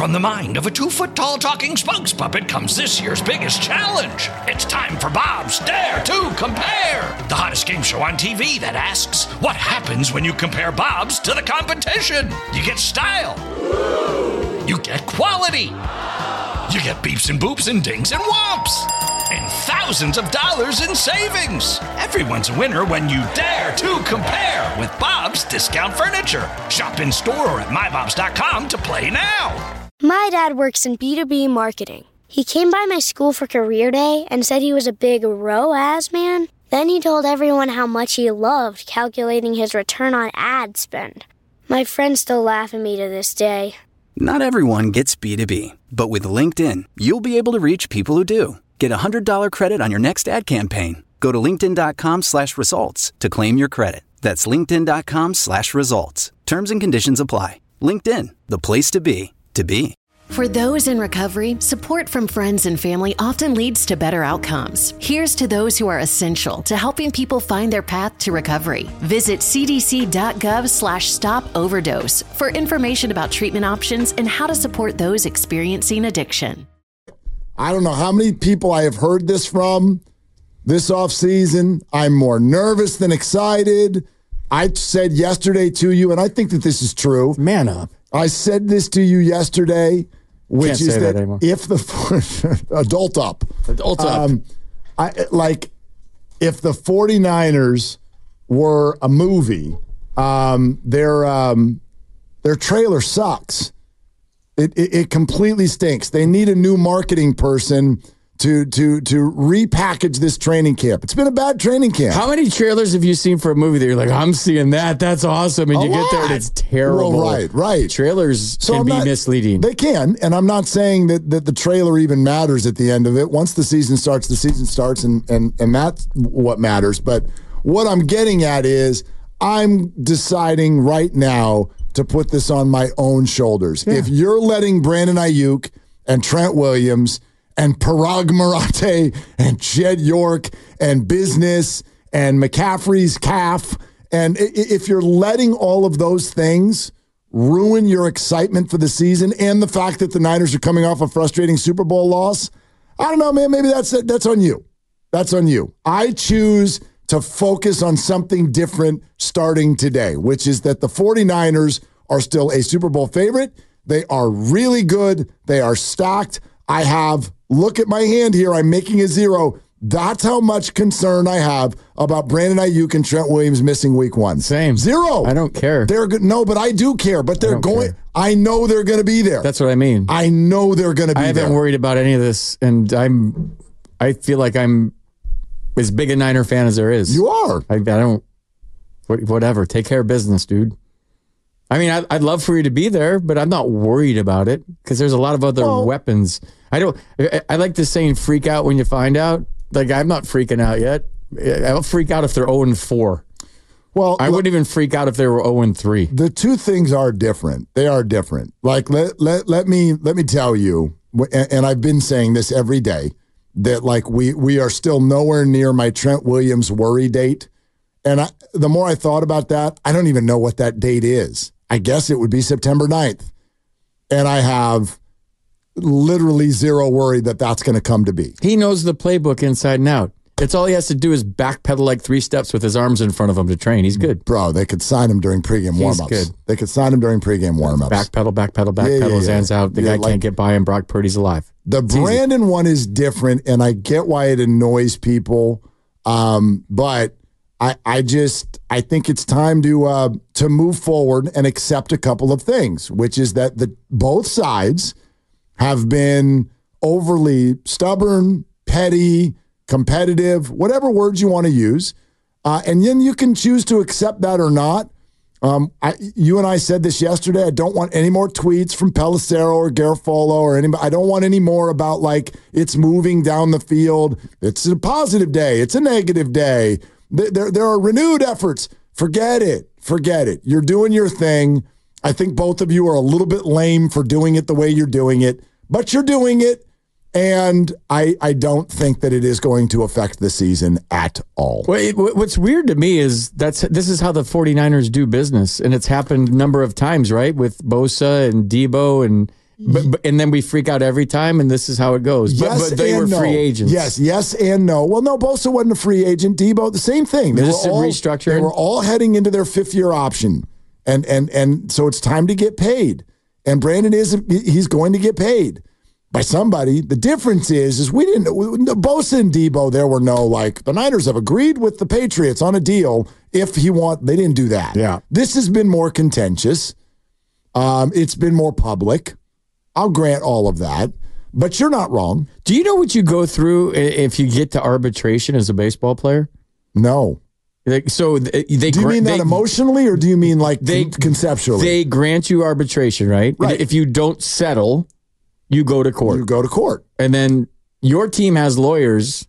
From the mind of a 2-foot-tall talking spokes puppet comes this year's biggest challenge. It's time for Bob's Dare to Compare, the hottest game show on TV that asks, what happens when you compare Bob's to the competition? You get style. You get quality. You get beeps and boops and dings and whomps. And thousands of dollars in savings. Everyone's a winner when you dare to compare with Bob's Discount Furniture. Shop in store or at mybobs.com to play now. My dad works in B2B marketing. He came by my school for career day and said he was a big ROAS man. Then he told everyone how much he loved calculating his return on ad spend. My friends still laugh at me to this day. Not everyone gets B2B, but with LinkedIn, you'll be able to reach people who do. Get a $100 credit on your next ad campaign. Go to linkedin.com/results to claim your credit. That's linkedin.com/results. Terms and conditions apply. LinkedIn, the place to be, to be. For those in recovery, support from friends and family often leads to better outcomes. Here's to those who are essential to helping people find their path to recovery. Visit cdc.gov/stop-overdose for information about treatment options and how to support those experiencing addiction. I don't know how many people I have heard this from this offseason. I'm more nervous than excited. I said yesterday to you, and I think that this is true. Man up. I said this to you yesterday, which is that if the adult up, if the 49ers were a movie, their trailer sucks. It completely stinks. They need a new marketing person to repackage this training camp. It's been a bad training camp. How many trailers have you seen for a movie that you're like, I'm seeing that, that's awesome, and you get there and it's terrible? Well, right. Trailers can be misleading. They can, and I'm not saying that the trailer even matters at the end of it. Once the season starts, and that's what matters. But what I'm getting at is I'm deciding right now to put this on my own shoulders. Yeah. If you're letting Brandon Ayuk and Trent Williams and Parag Marate and Jed York and Business and McCaffrey's calf, and if you're letting all of those things ruin your excitement for the season and the fact that the Niners are coming off a frustrating Super Bowl loss, I don't know, man, maybe that's on you. That's on you. I choose to focus on something different starting today, which is that the 49ers are still a Super Bowl favorite. They are really good. They are stacked. Look at my hand here. I'm making a 0. That's how much concern I have about Brandon Ayuk and Trent Williams missing week 1. Same. 0. I don't care. They're good. No, but I do care. But they're going. Care. I know they're going to be there. That's what I mean. I know they're going to be there. I haven't worried about any of this, and I feel like I'm as big a Niner fan as there is. You are. I don't. Whatever. Take care of business, dude. I mean, I'd love for you to be there, but I'm not worried about it because there's a lot of other weapons. I like this saying, freak out when you find out. Like, I'm not freaking out yet. I'll freak out if they're 0-4. Well, I wouldn't even freak out if they were 0-3. The two things are different. They are different. Like, let me tell you, and I've been saying this every day, that like we are still nowhere near my Trent Williams worry date. And the more I thought about that, I don't even know what that date is. I guess it would be September 9th. And I have literally 0 worry that that's going to come to be. He knows the playbook inside and out. It's all he has to do is backpedal like 3 steps with his arms in front of him to train. He's good. Bro, they could sign him during pregame warm-ups. He's good. They could sign him during pregame warm-ups. Backpedal, his hands out. The guy can't get by him. Brock Purdy's alive. The Brandon one is different, and I get why it annoys people. But I think it's time to move forward and accept a couple of things, which is that both sides have been overly stubborn, petty, competitive, whatever words you want to use. And then you can choose to accept that or not. You and I said this yesterday. I don't want any more tweets from Pelissero or Garofalo or anybody. I don't want any more about like it's moving down the field. It's a positive day. It's a negative day. There are renewed efforts. Forget it. You're doing your thing. I think both of you are a little bit lame for doing it the way you're doing it, but you're doing it. And I don't think that it is going to affect the season at all. Well, what's weird to me is this is how the 49ers do business. And it's happened a number of times, right? With Bosa and Debo But and then we freak out every time, and this is how it goes. Yes, but they and were no. free agents. Yes, and no. Well, no, Bosa wasn't a free agent. Debo, the same thing. They were all heading into their fifth-year option, and so it's time to get paid. And Brandon he's going to get paid by somebody. The difference is Bosa and Debo, there were no, the Niners have agreed with the Patriots on a deal they didn't do that. Yeah. This has been more contentious. It's been more public. I'll grant all of that, but you're not wrong. Do you know what you go through if you get to arbitration as a baseball player? No. So do you mean that emotionally, or do you mean conceptually? They grant you arbitration, right? Right. If you don't settle, you go to court. You go to court. And then your team has lawyers,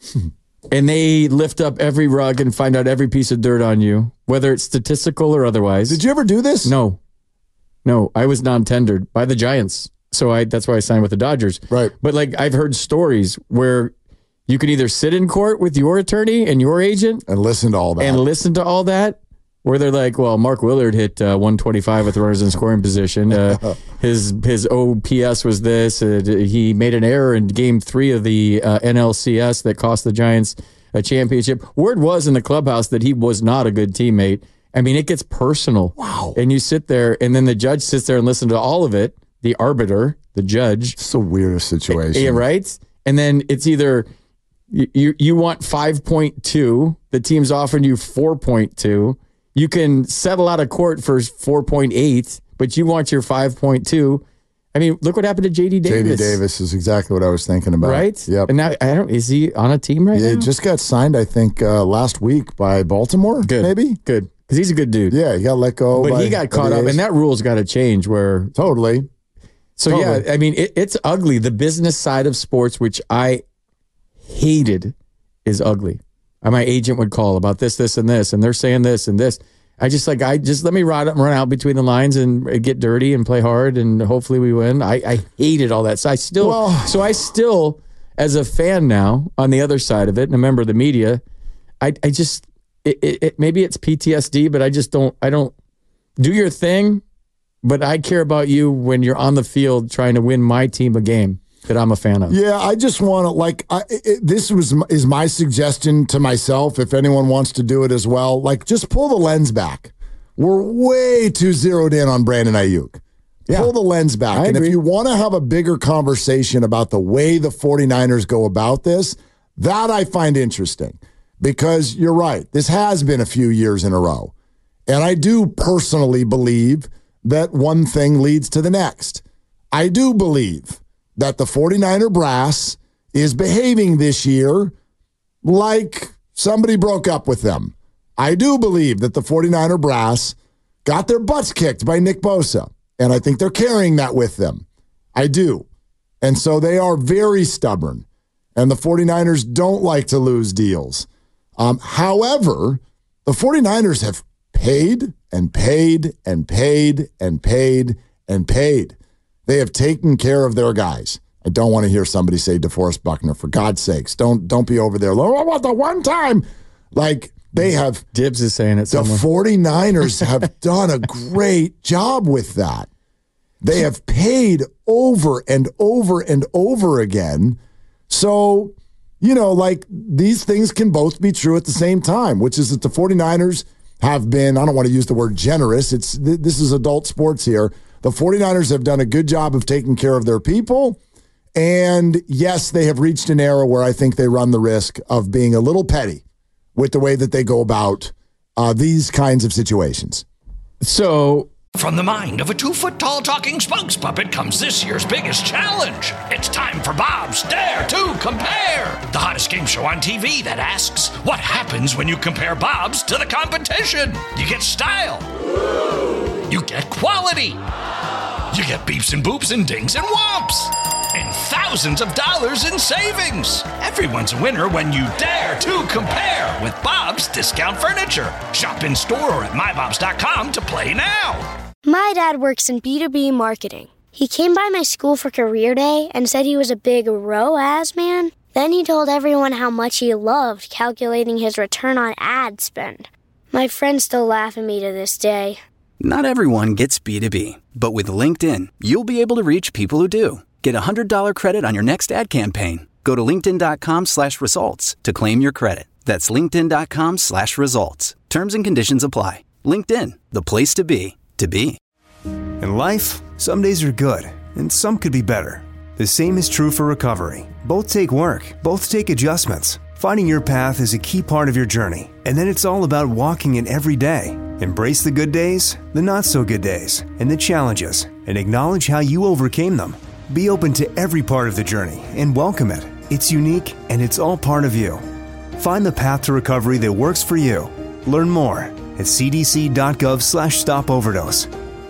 and they lift up every rug and find out every piece of dirt on you, whether it's statistical or otherwise. Did you ever do this? No, I was non-tendered by the Giants. So that's why I signed with the Dodgers. Right. But I've heard stories where you can either sit in court with your attorney and your agent and listen to all that. Where they're like, well, Mark Willard hit 125 with runners in scoring position. His OPS was this. He made an error in Game 3 of the NLCS that cost the Giants a championship. Word was in the clubhouse that he was not a good teammate. I mean, it gets personal. Wow. And you sit there, and then the judge sits there and listens to all of it. The arbiter, the judge. It's the weirdest situation. Yeah, right? And then it's either you want 5.2, the team's offering you 4.2. You can settle out of court for 4.8, but you want your 5.2. I mean, look what happened to J.D. Davis. J.D. Davis is exactly what I was thinking about. Right? Yep. And now, is he on a team right now? He just got signed, I think, last week by Baltimore, maybe? Good. Because he's a good dude. Yeah, he got let go. But he got caught up, and that rule's got to change where... Totally. So, yeah, I mean, it's ugly. The business side of sports, which I hated, is ugly. My agent would call about this, and this, and they're saying this and this. I just let me run out between the lines and get dirty and play hard, and hopefully we win. I hated all that. So I still, as a fan now, on the other side of it, and a member of the media, maybe it's PTSD, but I don't do your thing, but I care about you when you're on the field trying to win my team a game that I'm a fan of. Yeah, I just want to, this is my suggestion to myself, if anyone wants to do it as well, just pull the lens back. We're way too zeroed in on Brandon Ayuk. Yeah. Pull the lens back. I agree. If you want to have a bigger conversation about the way the 49ers go about this, that I find interesting. Because you're right, this has been a few years in a row. And I do personally believe that one thing leads to the next. I do believe that the 49er brass is behaving this year like somebody broke up with them. I do believe that the 49er brass got their butts kicked by Nick Bosa, and I think they're carrying that with them. I do. And so they are very stubborn, and the 49ers don't like to lose deals. However, the 49ers have paid and paid and paid and paid and paid. They have taken care of their guys. I don't want to hear somebody say DeForest Buckner, for God's sakes. Don't be over there. Oh, what the one time? They have. Dibs is saying it somewhere. The 49ers have done a great job with that. They have paid over and over and over again. So, these things can both be true at the same time, which is that the 49ers have been, I don't want to use the word generous. This is adult sports here. The 49ers have done a good job of taking care of their people. And yes, they have reached an era where I think they run the risk of being a little petty with the way that they go about these kinds of situations. So, from the mind of a 2-foot-tall talking spokes puppet comes this year's biggest challenge. It's time for Bob's Dare to Compare, the hottest game show on TV that asks, what happens when you compare Bob's to the competition? You get style. You get quality. You get beeps and boops and dings and whomps. And thousands of dollars in savings. Everyone's a winner when you dare to compare with Bob's Discount Furniture. Shop in store or at mybobs.com to play now. My dad works in B2B marketing. He came by my school for career day and said he was a big ROAS man. Then he told everyone how much he loved calculating his return on ad spend. My friends still laugh at me to this day. Not everyone gets B2B, but with LinkedIn, you'll be able to reach people who do. Get a $100 credit on your next ad campaign. Go to linkedin.com/results to claim your credit. That's linkedin.com/results. Terms and conditions apply. LinkedIn, the place to be, to be. In life, some days are good, and some could be better. The same is true for recovery. Both take work, both take adjustments. Finding your path is a key part of your journey, and then it's all about walking it every day. Embrace the good days, the not so good days, and the challenges, and acknowledge how you overcame them. Be open to every part of the journey and welcome it. It's unique, and it's all part of you. Find the path to recovery that works for you. Learn more at cdc.gov/stopoverdose.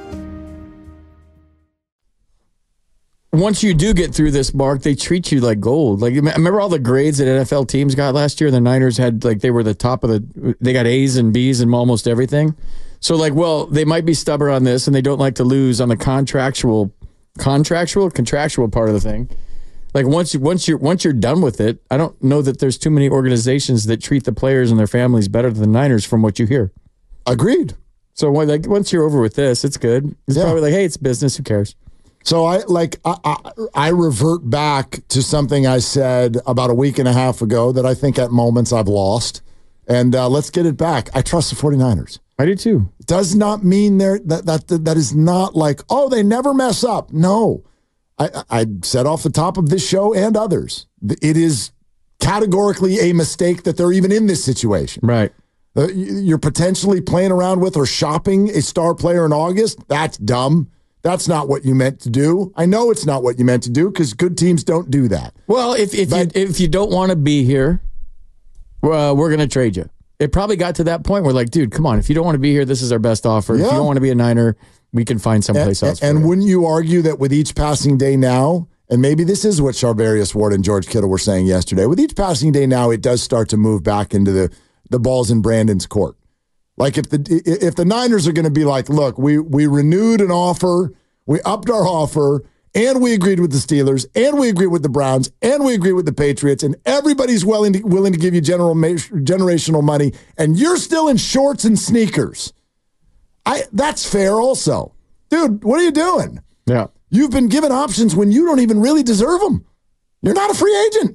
Once you do get through this, Mark, they treat you like gold. Like, remember all the grades that NFL teams got last year? The Niners had, like, they were the top of they got A's and B's and almost everything. So, like, well, they might be stubborn on this and they don't like to lose on the contractual part of the thing. Like, once you're done with it, I don't know that there's too many organizations that treat the players and their families better than the Niners from what you hear. Agreed. So, like, once you're over with this, it's good. It's probably like, hey, it's business. Who cares? So I revert back to something I said about a week and a half ago that I think at moments I've lost. And let's get it back. I trust the 49ers. I do too. Does not mean that is not like, oh, they never mess up. No. I said off the top of this show and others, it is categorically a mistake that they're even in this situation. Right. You're potentially playing around with or shopping a star player in August. That's dumb. That's not what you meant to do. I know it's not what you meant to do because good teams don't do that. Well, if you don't want to be here, we're going to trade you. It probably got to that point where, like, dude, come on. If you don't want to be here, this is our best offer. Yeah. If you don't want to be a Niner, we can find someplace else. And wouldn't you argue that with each passing day now, and maybe this is what Charvarius Ward and George Kittle were saying yesterday, with each passing day now, it does start to move back into the ball's in Brandon's court. Like, if the Niners are going to be like, look, we renewed an offer, we upped our offer, and we agreed with the Steelers, and we agreed with the Browns, and we agreed with the Patriots, and everybody's willing to give you generational money, and you're still in shorts and sneakers. That's fair also. Dude, what are you doing? Yeah. You've been given options when you don't even really deserve them. You're not a free agent.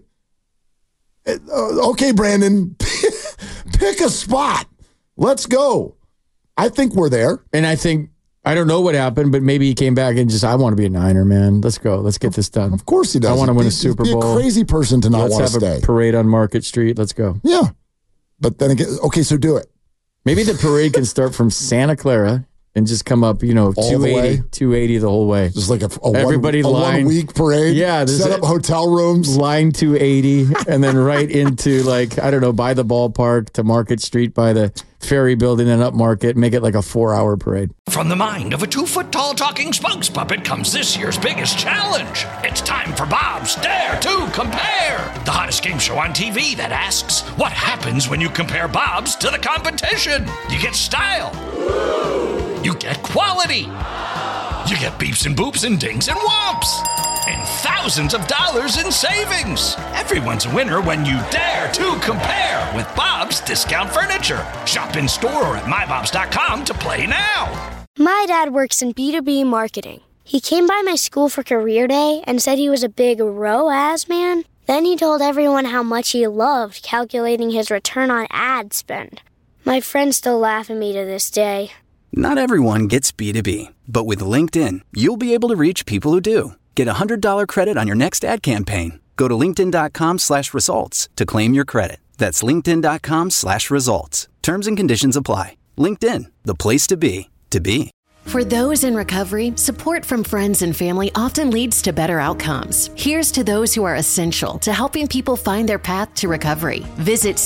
Okay, Brandon, pick a spot. Let's go. I think we're there. And I don't know what happened, but maybe he came back and I want to be a Niner, man. Let's go. Let's get this done. Of course he does. I want to win a Super Bowl. Be a crazy person to not want to stay. Let's have a parade on Market Street. Let's go. Yeah. But then again, okay, so do it. Maybe the parade can start from Santa Clara and just come up, 280 the whole way. Just like a everybody line 1 week parade. Yeah. Set up hotel rooms. Line 280 and then right into by the ballpark to Market Street by the Ferry Building and up Market. Make it like a 4-hour parade. From the mind of a 2-foot-tall talking spokes puppet comes this year's biggest challenge. It's time for Bob's Dare to Compare, the hottest game show on TV that asks, what happens when you compare Bob's to the competition? You get style. You get quality. You get beeps and boops and dings and whomps. And thousands of dollars in savings. Everyone's a winner when you dare to compare with Bob's Discount Furniture. Shop in store or at mybobs.com to play now. My dad works in B2B marketing. He came by my school for career day and said he was a big ROAS man. Then he told everyone how much he loved calculating his return on ad spend. My friends still laugh at me to this day. Not everyone gets B2B, but with LinkedIn, you'll be able to reach people who do. Get a $100 credit on your next ad campaign. Go to linkedin.com/results to claim your credit. That's linkedin.com/results. Terms and conditions apply. LinkedIn, the place to be, to be. For those in recovery, support from friends and family often leads to better outcomes. Here's to those who are essential to helping people find their path to recovery. Visit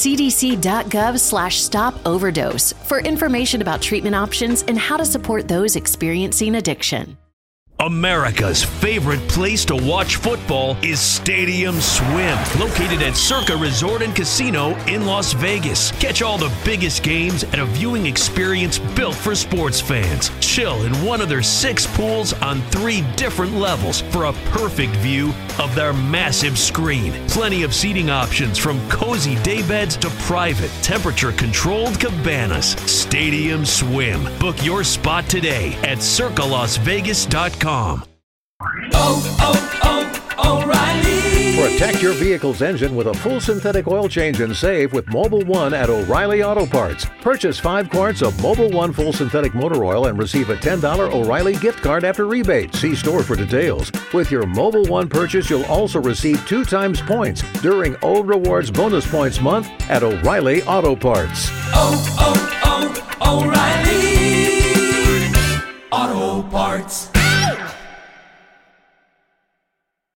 cdc.gov/stopoverdose for information about treatment options and how to support those experiencing addiction. America's favorite place to watch football is Stadium Swim, located at Circa Resort and Casino in Las Vegas. Catch all the biggest games at a viewing experience built for sports fans. Chill in one of their 6 pools on 3 different levels for a perfect view of their massive screen. Plenty of seating options from cozy daybeds to private, temperature-controlled cabanas. Stadium Swim. Book your spot today at circalasvegas.com. O'Reilly. Protect your vehicle's engine with a full synthetic oil change and save with Mobil 1 at O'Reilly Auto Parts. Purchase 5 quarts of Mobil 1 full synthetic motor oil and receive a $10 O'Reilly gift card after rebate. See store for details. With your Mobil 1 purchase, you'll also receive 2 times points during O Rewards Bonus Points Month at O'Reilly Auto Parts.